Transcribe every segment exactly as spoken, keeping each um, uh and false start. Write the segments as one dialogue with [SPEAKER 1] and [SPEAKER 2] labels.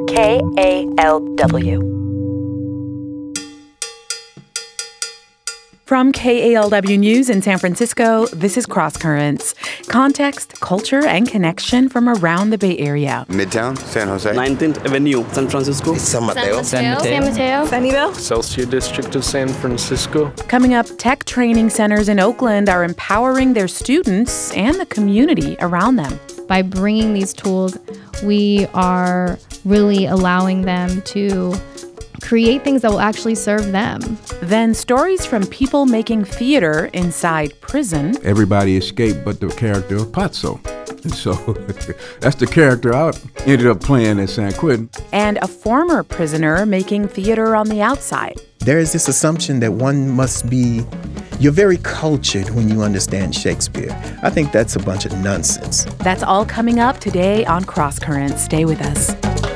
[SPEAKER 1] K A L W. From K A L W News in San Francisco, this is Cross Currents. Context, culture, and connection from around the Bay Area.
[SPEAKER 2] Midtown, San Jose.
[SPEAKER 3] nineteenth Avenue, San Francisco.
[SPEAKER 4] San Mateo.
[SPEAKER 5] San Mateo. San Mateo.
[SPEAKER 6] Sunnyvale.
[SPEAKER 7] Excelsior District of San Francisco.
[SPEAKER 1] Coming up, tech training centers in Oakland are empowering their students and the community around them.
[SPEAKER 5] By bringing these tools, we are really allowing them to create things that will actually serve them.
[SPEAKER 1] Then stories from people making theater inside prison.
[SPEAKER 8] Everybody escaped but the character of Pazzo. And so that's the character I ended up playing at San Quentin.
[SPEAKER 1] And a former prisoner making theater on the outside.
[SPEAKER 4] There is this assumption that one must be, you're very cultured when you understand Shakespeare. I think that's a bunch of nonsense.
[SPEAKER 1] That's all coming up today on Cross Currents. Stay with us.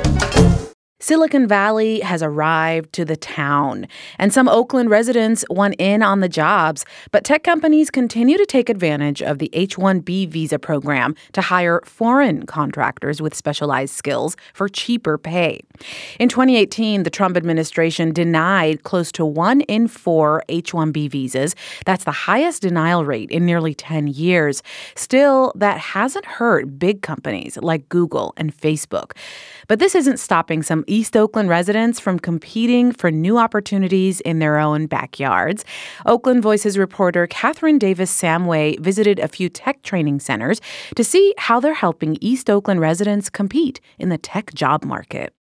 [SPEAKER 1] Silicon Valley has arrived to the town, and some Oakland residents want in on the jobs, but tech companies continue to take advantage of the H one B visa program to hire foreign contractors with specialized skills for cheaper pay. In twenty eighteen, the Trump administration denied close to one in four H one B visas. That's the highest denial rate in nearly ten years. Still, that hasn't hurt big companies like Google and Facebook. But this isn't stopping some East Oakland residents from competing for new opportunities in their own backyards. Oakland Voices reporter Catherine Davis Samway visited a few tech training centers to see how they're helping East Oakland residents compete in the tech job market.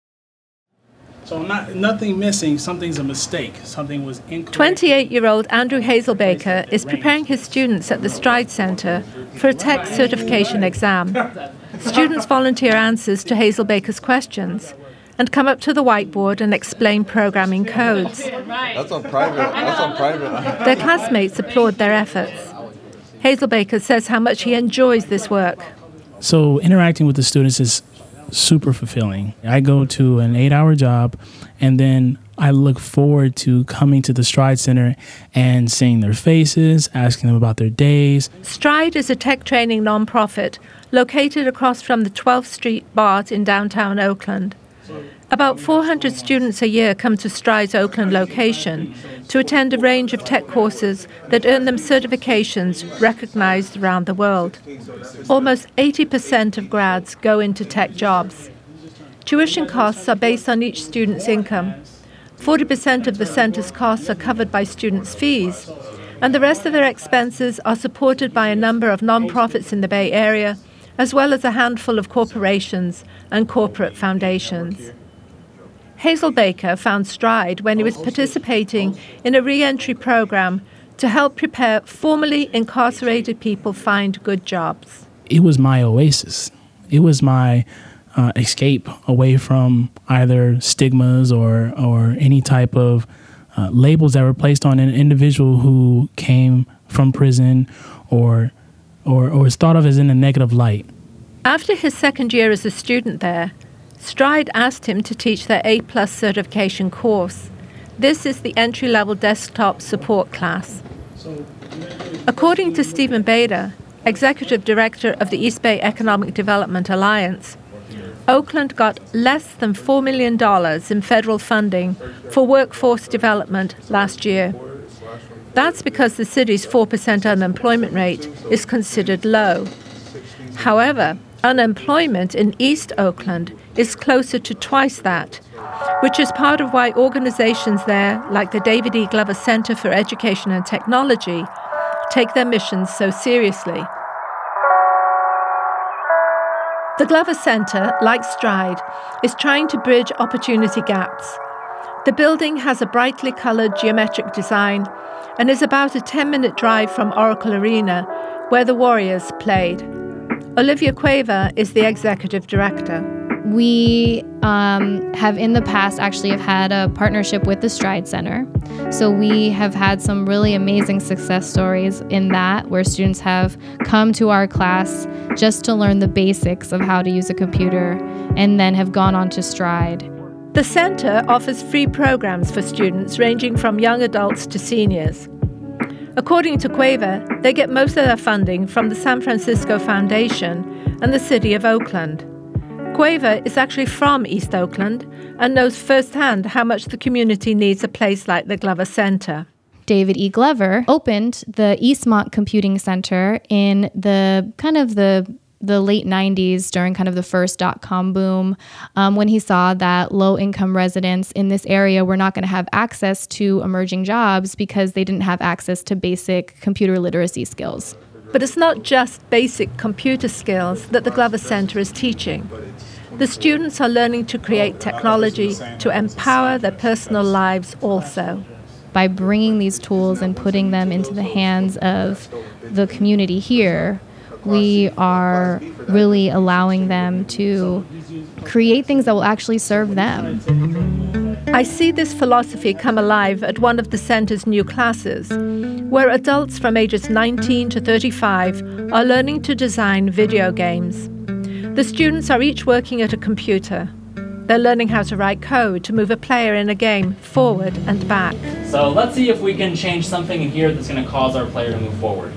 [SPEAKER 9] So not, nothing missing, something's a mistake, something was incorrect.
[SPEAKER 10] twenty-eight-year-old Andrew Hazelbaker is preparing his students at the Stride Center for a tech certification exam. Students volunteer answers to Hazelbaker's questions and come up to the whiteboard and explain programming codes.
[SPEAKER 7] That's on private. That's on private.
[SPEAKER 10] Their classmates applaud their efforts. Hazelbaker says how much he enjoys this work.
[SPEAKER 9] So interacting with the students is super fulfilling. I go to an eight-hour job, and then I look forward to coming to the Stride Center and seeing their faces, asking them about their days.
[SPEAKER 10] Stride is a tech training nonprofit located across from the twelfth Street BART in downtown Oakland. About four hundred students a year come to Stride's Oakland location to attend a range of tech courses that earn them certifications recognized around the world. Almost eighty percent of grads go into tech jobs. Tuition costs are based on each student's income. forty percent of the center's costs are covered by students' fees, and the rest of their expenses are supported by a number of nonprofits in the Bay Area, as well as a handful of corporations and corporate foundations. Hazelbaker found Stride when he was participating in a re-entry program to help prepare formerly incarcerated people find good jobs.
[SPEAKER 9] It was my oasis. It was my uh, escape away from either stigmas or, or any type of uh, labels that were placed on an individual who came from prison or, or, or was thought of as in a negative light.
[SPEAKER 10] After his second year as a student there, Stride asked him to teach their A-plus certification course. This is the entry-level desktop support class. According to Stephen Bader, Executive Director of the East Bay Economic Development Alliance, Oakland got less than four million dollars in federal funding for workforce development last year. That's because the city's four percent unemployment rate is considered low. However, unemployment in East Oakland is closer to twice that, which is part of why organizations there, like the David E. Glover Center for Education and Technology, take their missions so seriously. The Glover Center, like Stride, is trying to bridge opportunity gaps. The building has a brightly colored geometric design and is about a ten-minute drive from Oracle Arena, where the Warriors played. Olivia Cueva is the executive director.
[SPEAKER 5] We um, have in the past actually have had a partnership with the Stride Center. So we have had some really amazing success stories in that, where students have come to our class just to learn the basics of how to use a computer and then have gone on to Stride.
[SPEAKER 10] The center offers free programs for students ranging from young adults to seniors. According to Cueva, they get most of their funding from the San Francisco Foundation and the City of Oakland. Cueva is actually from East Oakland and knows firsthand how much the community needs a place like the Glover Center.
[SPEAKER 5] David E. Glover opened the Eastmont Computing Center in the kind of the the late nineties during kind of the first dot-com boom, um, when he saw that low-income residents in this area were not going to have access to emerging jobs because they didn't have access to basic computer literacy skills.
[SPEAKER 10] But it's not just basic computer skills that the Glover Center is teaching. The students are learning to create technology to empower their personal lives also.
[SPEAKER 5] By bringing these tools and putting them into the hands of the community here, we are really allowing them to create things that will actually serve them.
[SPEAKER 10] I see this philosophy come alive at one of the center's new classes, where adults from ages nineteen to thirty-five are learning to design video games. The students are each working at a computer. They're learning how to write code to move a player in a game forward and back.
[SPEAKER 2] So let's see if we can change something in here that's going to cause our player to move forward.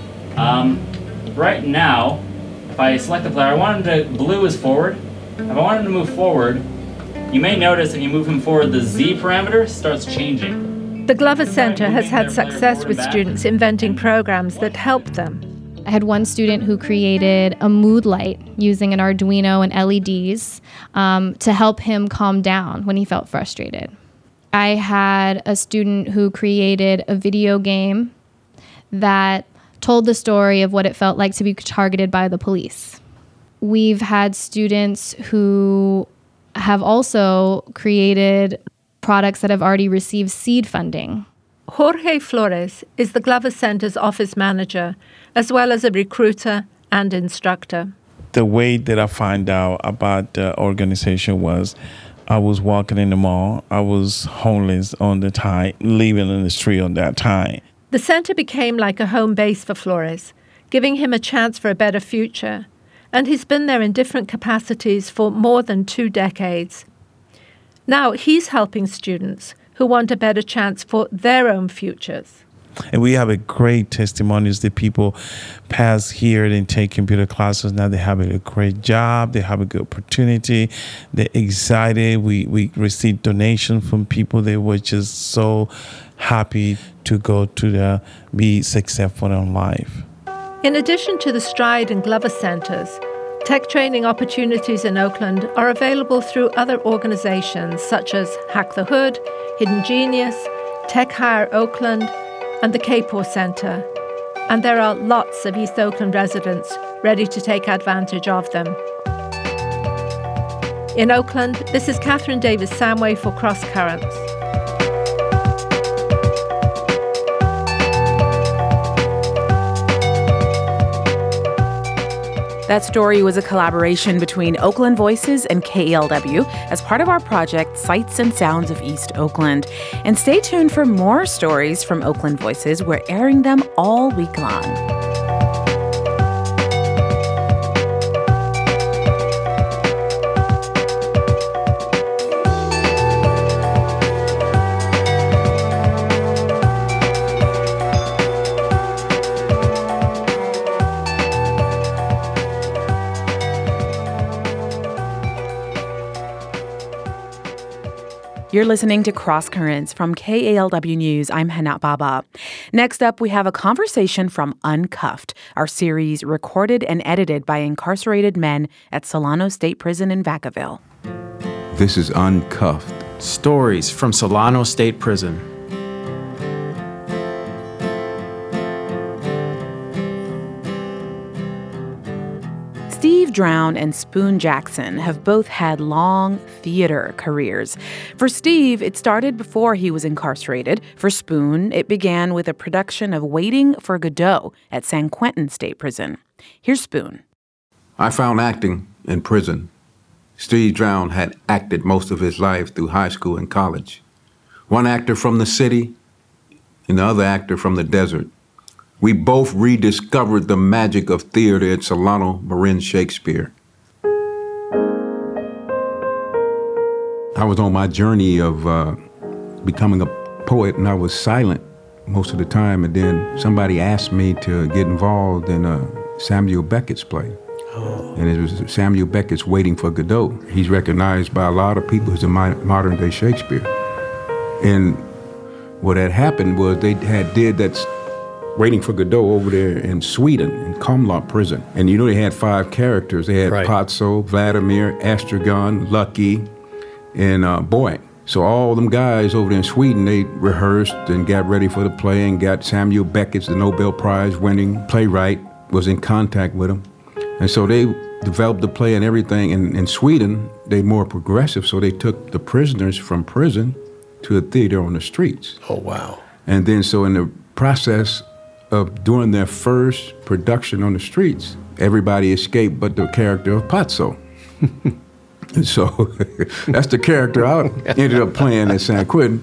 [SPEAKER 2] Um, right now, if I select the player, I want him to, blue is forward. If I want him to move forward, you may notice if you move him forward, the Z parameter starts changing.
[SPEAKER 10] The Glover Center has had success with students inventing programs that help them.
[SPEAKER 5] I had one student who created a mood light using an Arduino and L E Ds um, to help him calm down when he felt frustrated. I had a student who created a video game that told the story of what it felt like to be targeted by the police. We've had students who have also created products that have already received seed funding.
[SPEAKER 10] Jorge Flores is the Glover Center's office manager, as well as a recruiter and instructor.
[SPEAKER 6] The way that I found out about the organization was I was walking in the mall. I was homeless on the time, living in the street on that time.
[SPEAKER 10] The center became like a home base for Flores, giving him a chance for a better future. And he's been there in different capacities for more than two decades. Now he's helping students who want a better chance for their own futures.
[SPEAKER 6] And we have a great testimonies that people pass here and take computer classes. Now they have a great job. They have a good opportunity. They're excited. We, we receive donations from people that were just so happy to go to the, be successful in life.
[SPEAKER 10] In addition to the Stride and Glover Centers, tech training opportunities in Oakland are available through other organizations such as Hack the Hood, Hidden Genius, Tech Hire Oakland, and the Kapor Center. And there are lots of East Oakland residents ready to take advantage of them. In Oakland, this is Catherine Davis Samway for Cross Currents.
[SPEAKER 1] That story was a collaboration between Oakland Voices and K E L W as part of our project Sights and Sounds of East Oakland. And stay tuned for more stories from Oakland Voices. We're airing them all week long. You're listening to Cross Currents from K A L W News. I'm Hana Baba. Next up, we have a conversation from Uncuffed, our series recorded and edited by incarcerated men at Solano State Prison in Vacaville.
[SPEAKER 8] This is Uncuffed.
[SPEAKER 3] Stories from Solano State Prison.
[SPEAKER 1] Steve Drown and Spoon Jackson have both had long theater careers. For Steve, it started before he was incarcerated. For Spoon, it began with a production of Waiting for Godot at San Quentin State Prison. Here's Spoon.
[SPEAKER 8] I found acting in prison. Steve Drown had acted most of his life through high school and college. One actor from the city and the other actor from the desert. We both rediscovered the magic of theater at Solano Marin Shakespeare. I was on my journey of uh, becoming a poet, and I was silent most of the time, and then somebody asked me to get involved in uh, Samuel Beckett's play. Oh. And it was Samuel Beckett's Waiting for Godot. He's recognized by a lot of people as a modern day Shakespeare. And what had happened was they had did that Waiting for Godot over there in Sweden, in Kumla prison. And you know they had five characters. They had right. Pozzo, Vladimir, Estragon, Lucky, and uh, Boy. So all them guys over there in Sweden, they rehearsed and got ready for the play and got Samuel Beckett, the Nobel Prize winning playwright, was in contact with him. And so they developed the play and everything. And in Sweden, they more progressive, so they took the prisoners from prison to a theater on the streets.
[SPEAKER 11] Oh, wow. And
[SPEAKER 8] then so in the process of doing their first production on the streets, everybody escaped but the character of Pozzo. And so that's the character I ended up playing at San Quentin.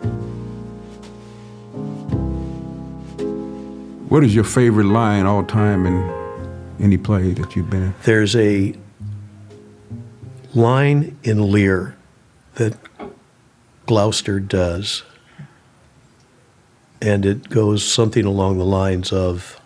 [SPEAKER 8] What is your favorite line all time in any play that you've been in?
[SPEAKER 11] There's a line in Lear that Gloucester does, and it goes something along the lines of,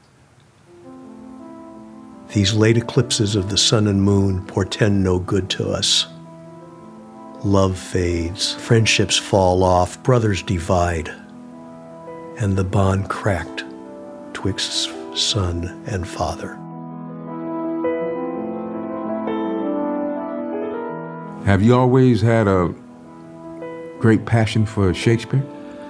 [SPEAKER 11] "These late eclipses of the sun and moon portend no good to us. Love fades, friendships fall off, brothers divide, and the bond cracked twixt son and father."
[SPEAKER 8] Have you always had a great passion for Shakespeare?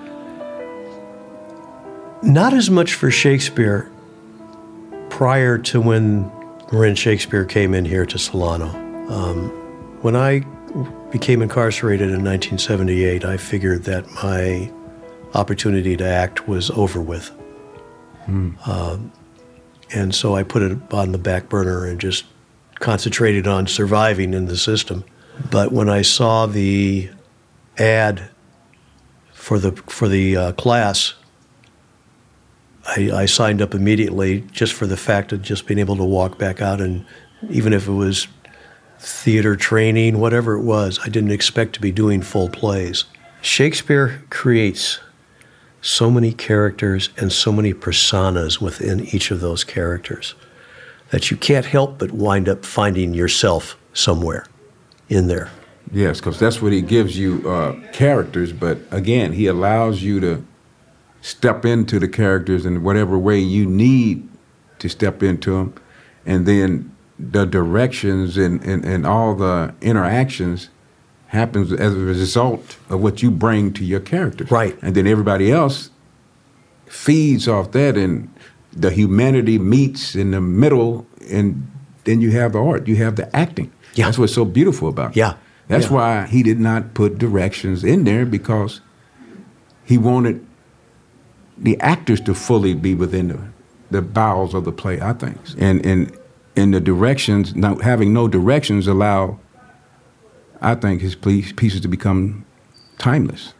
[SPEAKER 11] Not as much for Shakespeare prior to when Marin Shakespeare came in here to Solano. Um, when I became incarcerated in nineteen seventy-eight, I figured that my opportunity to act was over with. Mm. Um, and so I put it on the back burner and just concentrated on surviving in the system. But when I saw the ad for the for the uh, class, I, I signed up immediately just for the fact of just being able to walk back out, and even if it was theater training, whatever it was, I didn't expect to be doing full plays. Shakespeare creates so many characters and so many personas within each of those characters that you can't help but wind up finding yourself somewhere in there.
[SPEAKER 8] Yes, because that's what he gives you, uh, characters, but again, he allows you to step into the characters in whatever way you need to step into them, and then the directions and, and, and all the interactions happens as a result of what you bring to your characters.
[SPEAKER 11] Right.
[SPEAKER 8] And then everybody else feeds off that, and the humanity meets in the middle, and then you have the art, you have the acting.
[SPEAKER 11] Yeah.
[SPEAKER 8] That's what's so beautiful about it.
[SPEAKER 11] Yeah.
[SPEAKER 8] That's
[SPEAKER 11] yeah.
[SPEAKER 8] why he did not put directions in there, because he wanted the actors to fully be within the, the bowels of the play, I think. And and and the directions, now having no directions allow, I think, his pieces to become timeless.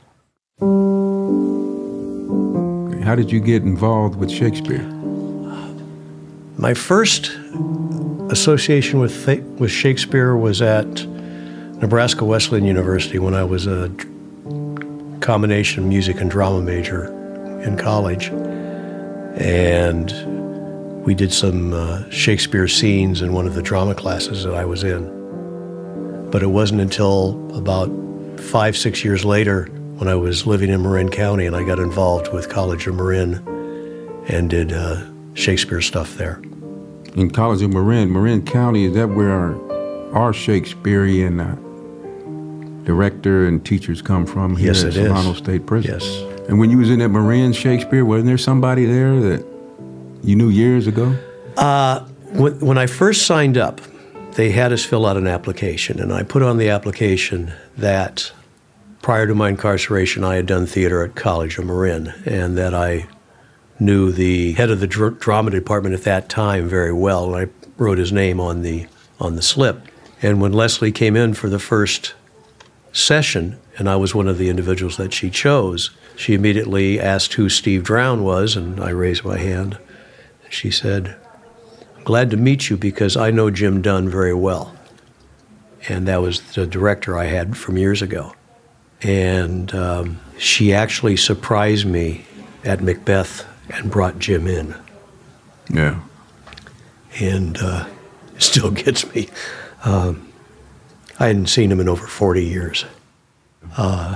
[SPEAKER 8] How did you get involved with Shakespeare?
[SPEAKER 11] My first association with with Shakespeare was at Nebraska Wesleyan University when I was a combination music and drama major in college, and we did some uh, Shakespeare scenes in one of the drama classes that I was in. But it wasn't until about five, six years later when I was living in Marin County and I got involved with College of Marin and did uh, Shakespeare stuff there.
[SPEAKER 8] In College of Marin, Marin County, is that where our, our Shakespearean uh, director and teachers come from here
[SPEAKER 11] yes,
[SPEAKER 8] at Solano State Prison?
[SPEAKER 11] Yes.
[SPEAKER 8] And when you was in that Marin Shakespeare, wasn't there somebody there that you knew years ago?
[SPEAKER 11] Uh, when, when I first signed up, they had us fill out an application, and I put on the application that prior to my incarceration, I had done theater at College of Marin, and that I knew the head of the dr- drama department at that time very well, and I wrote his name on the on the slip. And when Leslie came in for the first session, and I was one of the individuals that she chose, she immediately asked who Steve Drown was, and I raised my hand. She said, "I'm glad to meet you because I know Jim Dunn very well." And that was the director I had from years ago. And um, she actually surprised me at Macbeth and brought Jim in.
[SPEAKER 8] Yeah.
[SPEAKER 11] And uh, still gets me. Um, I hadn't seen him in over forty years. Uh,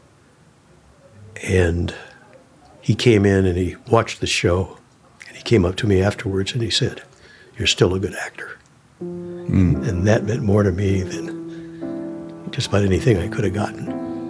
[SPEAKER 11] and he came in and he watched the show, and he came up to me afterwards and he said, "You're still a good actor." Mm. And that meant more to me than just about anything I could have gotten.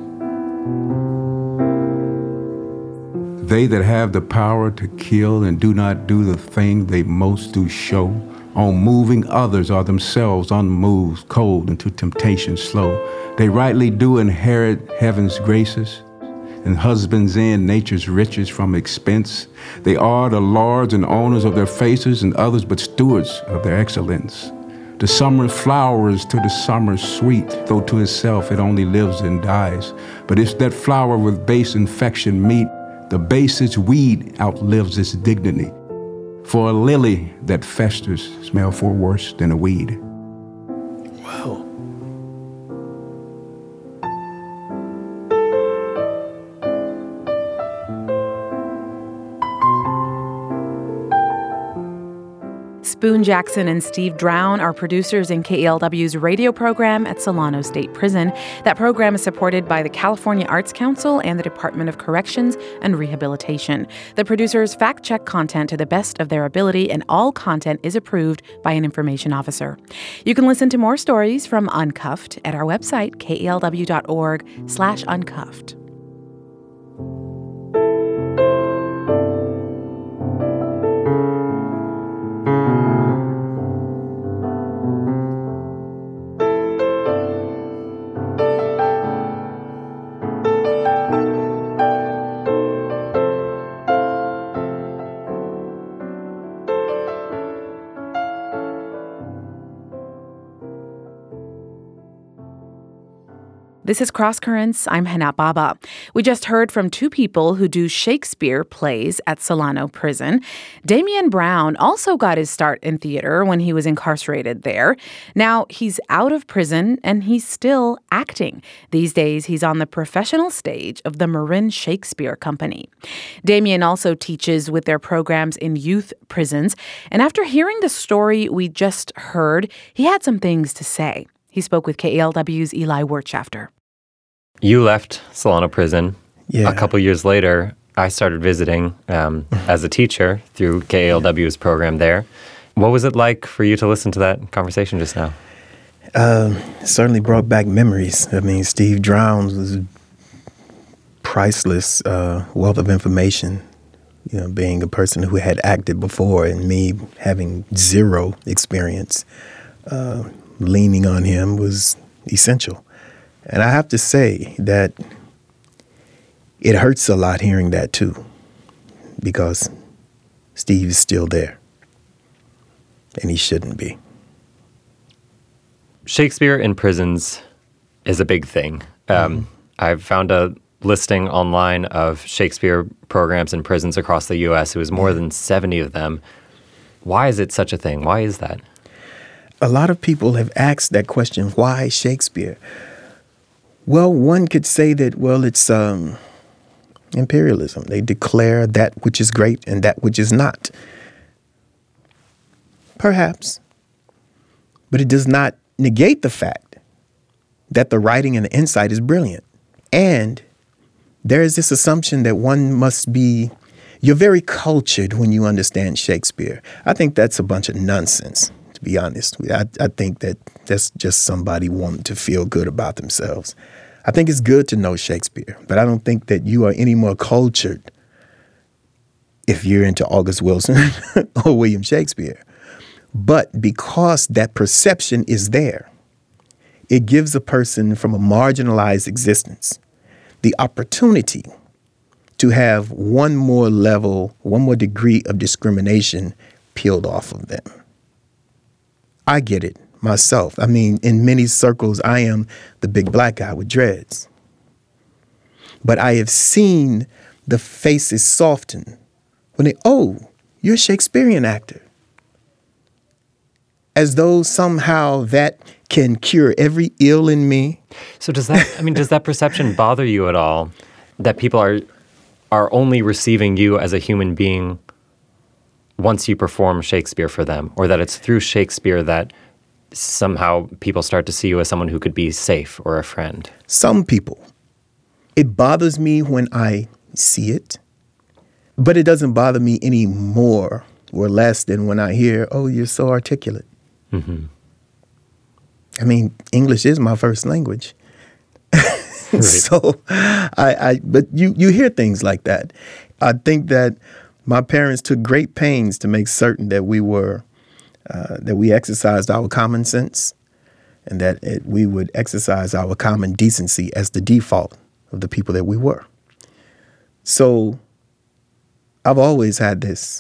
[SPEAKER 8] They that have the power to kill and do not do the thing they most do show, on moving others are themselves unmoved, cold, and to temptation slow. They rightly do inherit heaven's graces, and husbands in nature's riches from expense. They are the lords and owners of their faces, and others but stewards of their excellence. The summer flowers to the summer sweet, though to itself it only lives and dies. But if that flower with base infection meet, the base its weed outlives its dignity. For a lily that festers smell for worse than a weed.
[SPEAKER 11] Wow.
[SPEAKER 1] Spoon Jackson and Steve Drown are producers in K E L W's radio program at Solano State Prison. That program is supported by the California Arts Council and the Department of Corrections and Rehabilitation. The producers fact-check content to the best of their ability, and all content is approved by an information officer. You can listen to more stories from Uncuffed at our website, K E L W dot org slash uncuffed. This is Cross Currents. I'm Hana Baba. We just heard from two people who do Shakespeare plays at Solano Prison. Damian Brown also got his start in theater when he was incarcerated there. Now he's out of prison and he's still acting. These days, he's on the professional stage of the Marin Shakespeare Company. Damian also teaches with their programs in youth prisons. And after hearing the story we just heard, he had some things to say. He spoke with K E L W's Eli Wirtschafter.
[SPEAKER 12] You left Solano Prison.
[SPEAKER 4] Yeah.
[SPEAKER 12] A couple years later, I started visiting um, as a teacher through K E L W's program there. What was it like for you to listen to that conversation just now?
[SPEAKER 4] Uh, it certainly brought back memories. I mean, Steve Drown was priceless uh, wealth of information, you know, being a person who had acted before and me having zero experience. Uh, leaning on him was essential. And I have to say that it hurts a lot hearing that too, because Steve is still there, and he shouldn't be.
[SPEAKER 12] Shakespeare in prisons is a big thing. Um, mm-hmm. I've found a listing online of Shakespeare programs in prisons across the U S. It was more mm-hmm. than seventy of them. Why is it such a thing? Why is that?
[SPEAKER 4] A lot of people have asked that question, why Shakespeare? Well, one could say that, well, it's um, imperialism. They declare that which is great and that which is not. Perhaps. But it does not negate the fact that the writing and the insight is brilliant. And there is this assumption that one must be, you're very cultured when you understand Shakespeare. I think that's a bunch of nonsense. Be honest. I, I think that that's just somebody wanting to feel good about themselves. I think it's good to know Shakespeare, but I don't think that you are any more cultured if you're into August Wilson or William Shakespeare. But because that perception is there, it gives a person from a marginalized existence the opportunity to have one more level, one more degree of discrimination peeled off of them. I get it myself. I mean, in many circles, I am the big black guy with dreads. But I have seen the faces soften when they, oh, you're a Shakespearean actor. As though somehow that can cure every ill in me.
[SPEAKER 12] So does that, I mean, does that perception bother you at all? That people are are only receiving you as a human being once you perform Shakespeare for them, or that it's through Shakespeare that somehow people start to see you as someone who could be safe or a friend?
[SPEAKER 4] Some people. It bothers me when I see it, but it doesn't bother me any more or less than when I hear, oh, you're so articulate. Mm-hmm. I mean, English is my first language. Right. So, I, I, but you, you hear things like that. I think that my parents took great pains to make certain that we were, uh, that we exercised our common sense and that it, we would exercise our common decency as the default of the people that we were. So I've always had this.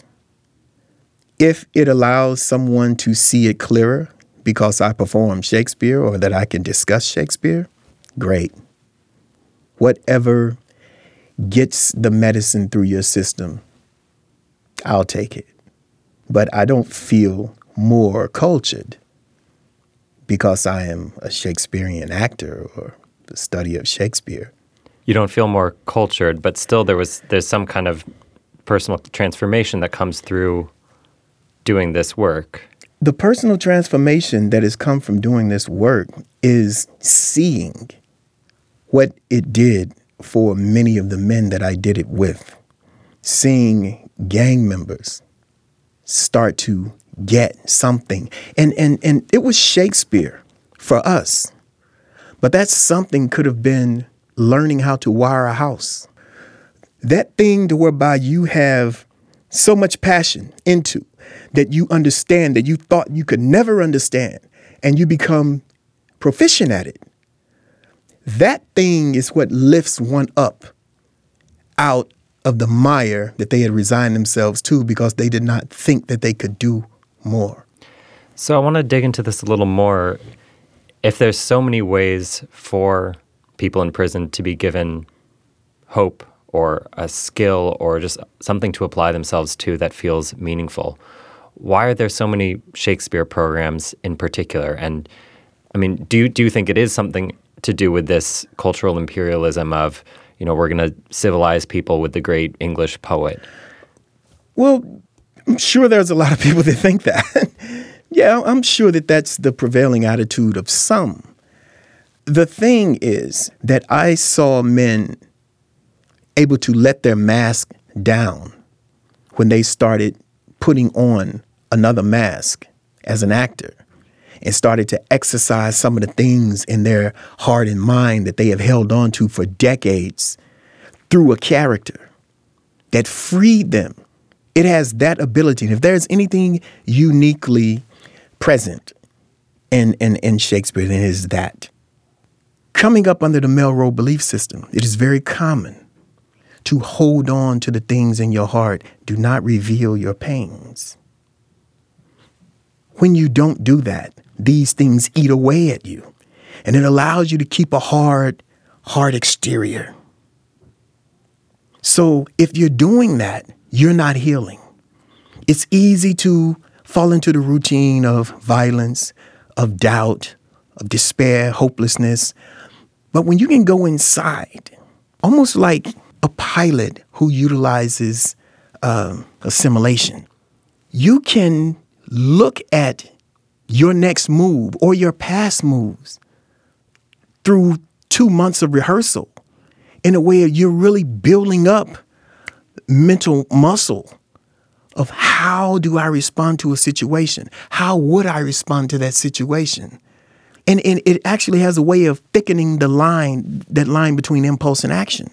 [SPEAKER 4] If it allows someone to see it clearer because I perform Shakespeare or that I can discuss Shakespeare, great. Whatever gets the medicine through your system, I'll take it. But I don't feel more cultured because I am a Shakespearean actor or the study of Shakespeare.
[SPEAKER 12] You don't feel more cultured, but still there was there's some kind of personal transformation that comes through doing this work.
[SPEAKER 4] The personal transformation that has come from doing this work is seeing what it did for many of the men that I did it with. Seeing gang members start to get something. And, and, and it was Shakespeare for us. But that something could have been learning how to wire a house. That thing to whereby you have so much passion into that you understand that you thought you could never understand and you become proficient at it. That thing is what lifts one up out of the mire that they had resigned themselves to because they did not think that they could do more.
[SPEAKER 12] So I want to dig into this a little more. If there's so many ways for people in prison to be given hope or a skill or just something to apply themselves to that feels meaningful, why are there so many Shakespeare programs in particular? And I mean, do you, do you think it is something to do with this cultural imperialism of, you know, we're going to civilize people with the great English poet?
[SPEAKER 4] Well, I'm sure there's a lot of people that think that. Yeah, I'm sure that that's the prevailing attitude of some. The thing is that I saw men able to let their mask down when they started putting on another mask as an actor and started to exercise some of the things in their heart and mind that they have held on to for decades through a character that freed them. It has that ability. And if there's anything uniquely present in, in, in Shakespeare, then it is that. Coming up under the Melrose belief system, it is very common to hold on to the things in your heart. Do not reveal your pains. When you don't do that, these things eat away at you, and it allows you to keep a hard, hard exterior. So if you're doing that, you're not healing. It's easy to fall into the routine of violence, of doubt, of despair, hopelessness. But when you can go inside, almost like a pilot who utilizes uh, assimilation, you can look at your next move or your past moves through two months of rehearsal in a way you're really building up mental muscle of how do I respond to a situation? How would I respond to that situation? And, and it actually has a way of thickening the line, that line between impulse and action.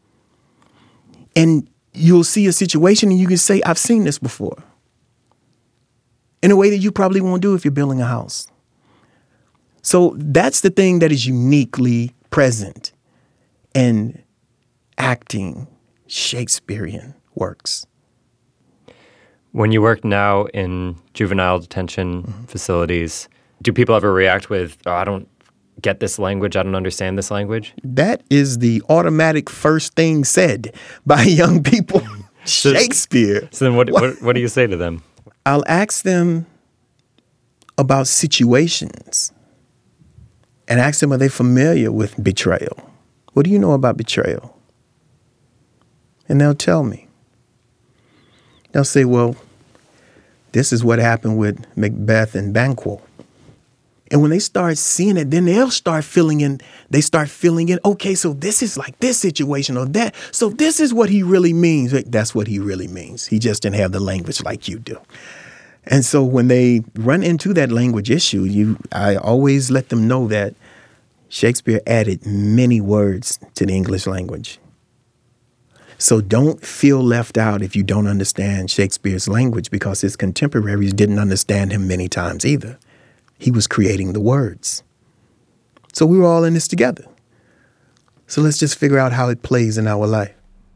[SPEAKER 4] And you'll see a situation and you can say, I've seen this before. In a way that you probably won't do if you're building a house. So that's the thing that is uniquely present in acting Shakespearean works.
[SPEAKER 12] When you work now in juvenile detention mm-hmm. facilities, do people ever react with, oh, I don't get this language, I don't understand this language?
[SPEAKER 4] That is the automatic first thing said by young people.
[SPEAKER 12] so,
[SPEAKER 4] Shakespeare.
[SPEAKER 12] So then what, what, what do you say to them?
[SPEAKER 4] I'll ask them about situations and ask them, are they familiar with betrayal? What do you know about betrayal? And they'll tell me. They'll say, well, this is what happened with Macbeth and Banquo. And when they start seeing it, then they'll start filling in, they start filling in, okay, so this is like this situation or that. So this is what he really means. That's what he really means. He just didn't have the language like you do. And so when they run into that language issue, you, I always let them know that Shakespeare added many words to the English language. So don't feel left out if you don't understand Shakespeare's language, because his contemporaries didn't understand him many times either. He was creating the words. So we were all in this together. So let's just figure out how it plays in our life.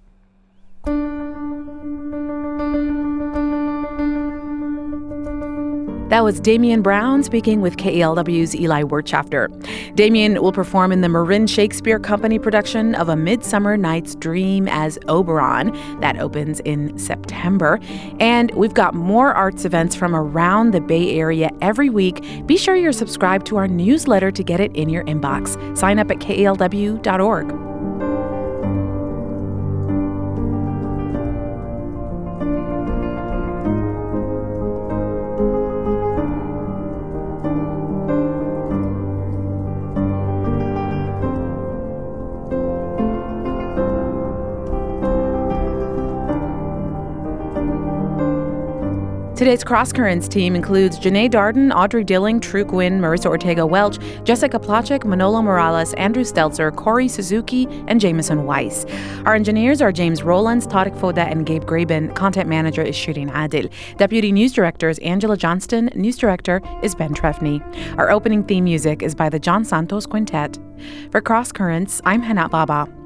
[SPEAKER 1] That was Damian Brown speaking with K E L W's Eli Wirtschafter. Damian will perform in the Marin Shakespeare Company production of A Midsummer Night's Dream as Oberon. That opens in September. And we've got more arts events from around the Bay Area every week. Be sure you're subscribed to our newsletter to get it in your inbox. Sign up at K E L W dot org. Today's Cross Currents team includes Janae Darden, Audrey Dilling, True Gwynn, Marissa Ortega-Welch, Jessica Plachek, Manolo Morales, Andrew Stelzer, Corey Suzuki, and Jameson Weiss. Our engineers are James Rowlands, Tarek Foda, and Gabe Graben. Content manager is Shirin Adil. Deputy News Director is Angela Johnston. News Director is Ben Trefny. Our opening theme music is by the John Santos Quintet. For Cross Currents, I'm Hannah Baba.